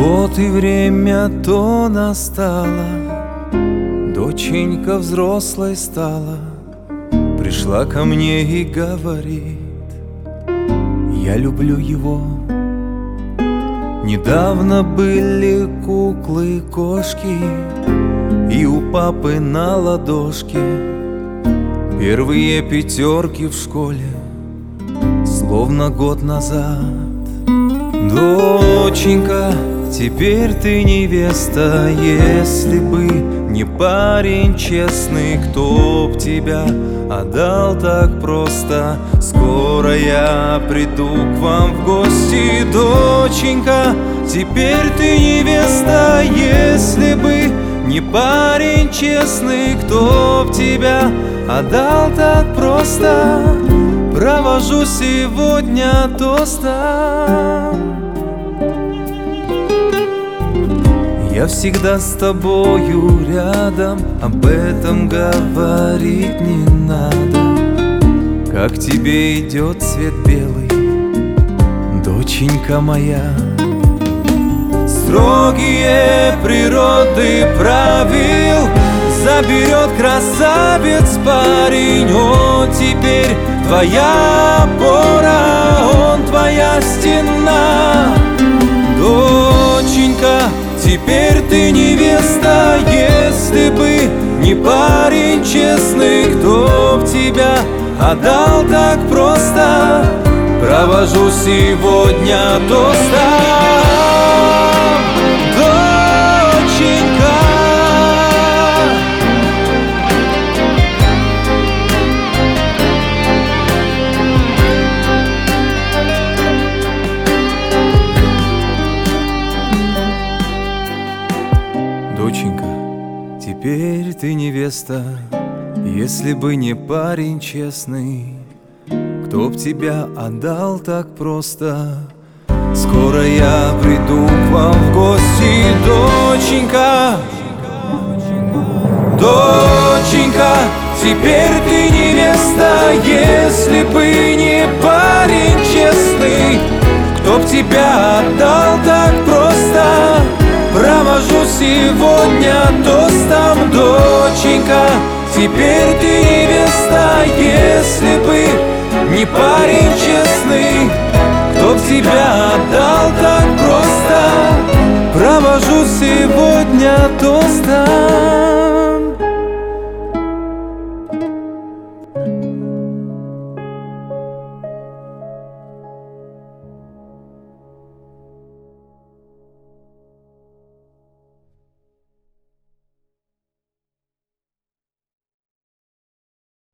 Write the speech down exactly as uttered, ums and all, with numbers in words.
Вот и время то настало, доченька взрослой стала, пришла ко мне и говорит: я люблю его. Недавно были куклы, кошки, и у папы на ладошке первые пятерки в школе, словно год назад. Доченька, теперь ты невеста, если бы не парень честный, кто б тебя отдал так просто. Скоро я приду к вам в гости, доченька, теперь ты невеста, если бы не парень честный, кто б тебя отдал так просто. Провожу сегодня тостом. Я всегда с тобою рядом, об этом говорить не надо. Как тебе идет цвет белый, доченька моя? Строгие природы правил заберет красавец парень. Он теперь твоя опора, он твоя стена. Доченька, теперь ты невеста, если бы не парень честный, кто б тебя отдал так просто. Провожу сегодня тостом. Доченька, доченька, теперь ты невеста, если бы не парень честный, кто б тебя отдал так просто. Скоро я приду к вам в гости, доченька. Доченька, теперь ты невеста, если бы не парень честный, кто б тебя отдал так просто. Провожу сегодня тостом, доченька, теперь ты невеста, если бы не парень честный, кто б тебя отдал так просто. Провожу сегодня тостом.